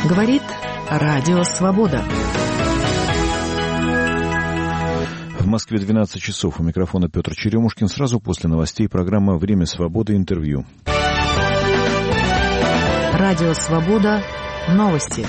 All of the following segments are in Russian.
Говорит Радио Свобода. В Москве 12 часов. У микрофона Петр Черемушкин. Сразу после новостей программа «Время свободы. Интервью». Радио Свобода. Новости.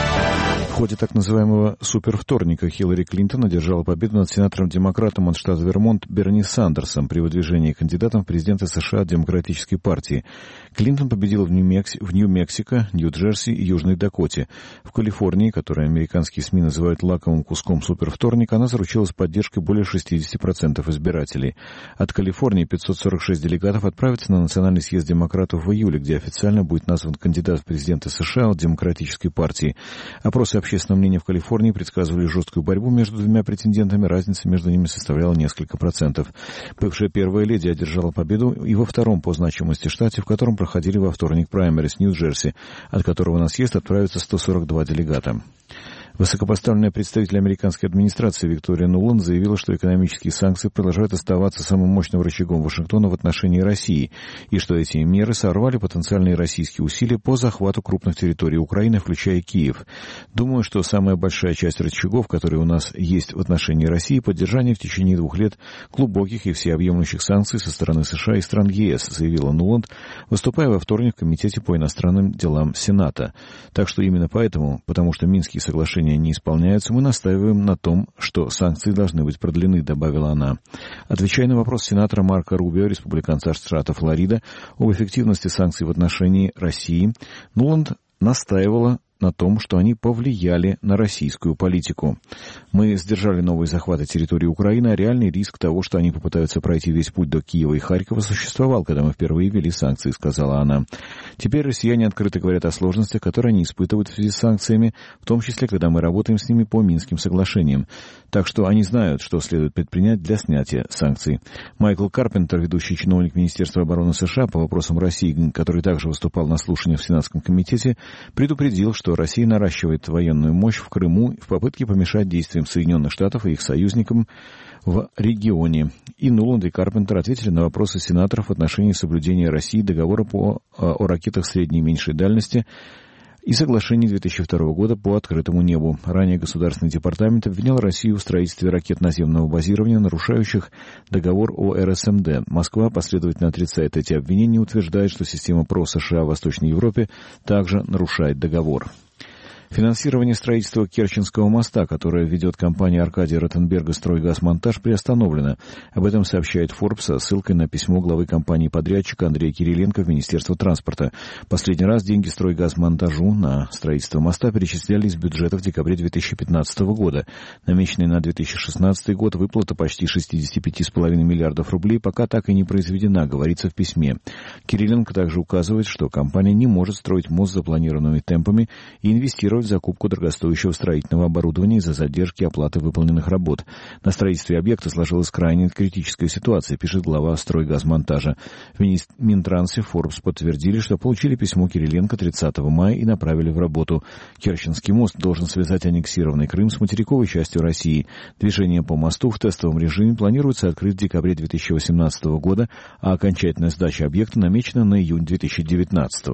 В ходе так называемого супервторника Хиллари Клинтон одержала победу над сенатором-демократом от штата Вермонт Берни Сандерсом при выдвижении кандидатом в президенты США от Демократической партии. Клинтон победила в Нью-Мексико, Нью-Джерси и Южной Дакоте. В Калифорнии, которую американские СМИ называют лакомым куском супервторника, она заручилась поддержкой более 60% избирателей. От Калифорнии 546 делегатов отправятся на Национальный съезд демократов в июле, где официально будет назван кандидат в президенты США от Демократической партии. Опросы общественного мнения в Калифорнии предсказывали жесткую борьбу между двумя претендентами. Разница между ними составляла несколько процентов. Бывшая первая леди одержала победу и во втором по значимости штате, в котором проходили во вторник праймерис Нью-Джерси, от которого на съезд отправятся 142 делегата. Высокопоставленная представитель американской администрации Виктория Нуланд заявила, что экономические санкции продолжают оставаться самым мощным рычагом Вашингтона в отношении России, и что эти меры сорвали потенциальные российские усилия по захвату крупных территорий Украины, включая Киев. Думаю, что самая большая часть рычагов, которые у нас есть в отношении России, поддержание в течение 2 лет глубоких и всеобъемлющих санкций со стороны США и стран ЕС, заявила Нуланд, выступая во вторник в Комитете по иностранным делам Сената. Так что именно поэтому, потому что Минские соглашения не исполняются, мы настаиваем на том, что санкции должны быть продлены, добавила она. Отвечая на вопрос сенатора Марко Рубио, республиканца штата Флорида, об эффективности санкций в отношении России, Нуланд настаивала на том, что они повлияли на российскую политику. Мы сдержали новые захваты территории Украины, а реальный риск того, что они попытаются пройти весь путь до Киева и Харькова, существовал, когда мы впервые ввели санкции, сказала она. Теперь россияне открыто говорят о сложностях, которые они испытывают в связи с санкциями, в том числе, когда мы работаем с ними по Минским соглашениям. Так что они знают, что следует предпринять для снятия санкций. Майкл Карпентер, ведущий чиновник Министерства обороны США по вопросам России, который также выступал на слушаниях в Сенатском комитете, предупредил, что Россия наращивает военную мощь в Крыму в попытке помешать действиям Соединенных Штатов и их союзникам в регионе. И Нуланд и Карпентер ответили на вопросы сенаторов в отношении соблюдения России договора о ракетах средней и меньшей дальности и соглашений 2002 года по открытому небу. Ранее Государственный департамент обвинял Россию в строительстве ракет наземного базирования, нарушающих договор о РСМД. Москва последовательно отрицает эти обвинения и утверждает, что система ПРО США в Восточной Европе также нарушает договор. Финансирование строительства Керченского моста, которое ведет компания Аркадия Ротенберга «Стройгазмонтаж», приостановлено. Об этом сообщает Forbes со ссылкой на письмо главы компании-подрядчика Андрея Кириленко в Министерство транспорта. Последний раз деньги «Стройгазмонтажу» на строительство моста перечисляли из бюджета в декабре 2015 года. Намеченная на 2016 год выплата почти 65,5 миллиардов рублей пока так и не произведена, говорится в письме. Кириленко также указывает, что компания не может строить мост запланированными темпами и инвестировать в закупку дорогостоящего строительного оборудования из-за задержки оплаты выполненных работ. На строительстве объекта сложилась крайне критическая ситуация, пишет глава «Стройгазмонтажа». В Минтрансе Forbes подтвердили, что получили письмо Кириленко 30 мая и направили в работу. Керченский мост должен связать аннексированный Крым с материковой частью России. Движение по мосту в тестовом режиме планируется открыть в декабре 2018 года, а окончательная сдача объекта намечена на июнь 2019.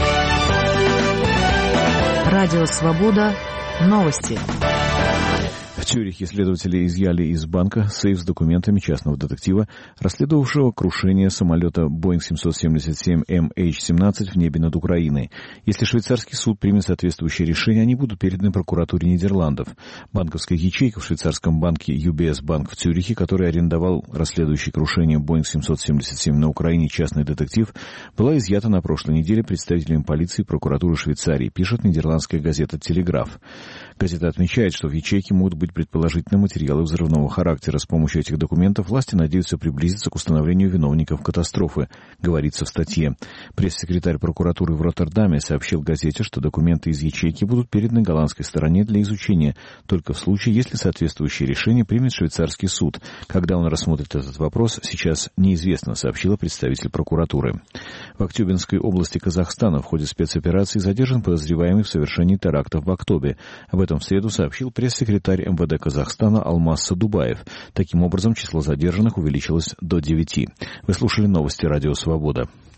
Радио Свобода. Новости. В Цюрихе следователи изъяли из банка сейф с документами частного детектива, расследовавшего крушение самолета Boeing 777 MH17 в небе над Украиной. Если швейцарский суд примет соответствующее решение, они будут переданы прокуратуре Нидерландов. Банковская ячейка в швейцарском банке UBS Bank в Цюрихе, который арендовал расследующий крушение Boeing 777 на Украине частный детектив, была изъята на прошлой неделе представителями полиции и прокуратуры Швейцарии, пишет нидерландская газета «Телеграф». Газета отмечает, что в ячейке могут быть предположительно материалы взрывного характера. С помощью этих документов власти надеются приблизиться к установлению виновников катастрофы, говорится в статье. Пресс-секретарь прокуратуры в Роттердаме сообщил газете, что документы из ячейки будут переданы голландской стороне для изучения только в случае, если соответствующее решение примет швейцарский суд. Когда он рассмотрит этот вопрос, сейчас неизвестно, сообщила представитель прокуратуры. В Актюбинской области Казахстана в ходе спецоперации задержан подозреваемый в совершении терактов в Актобе. Об этом в среду сообщил пресс-секретарь МВД Казахстана Алмаз Садубаев. Таким образом, число задержанных увеличилось до 9. Вы слушали новости Радио Свобода.